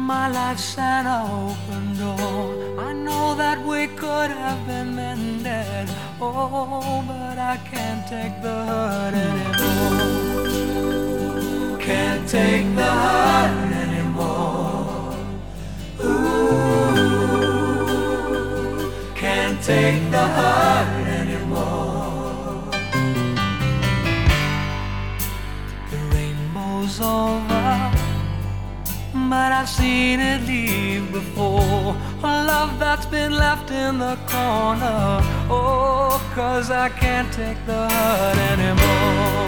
My life's an open door. I know that we could have been mended. Oh, but I can't take the hurt anymore. Can't take the hurt anymore. Ooh, can't take the hurt anymore. The rainbow's over, but I've seen it leave before. A love that's been left in the corner. Oh, 'cause I can't take the hurt anymore.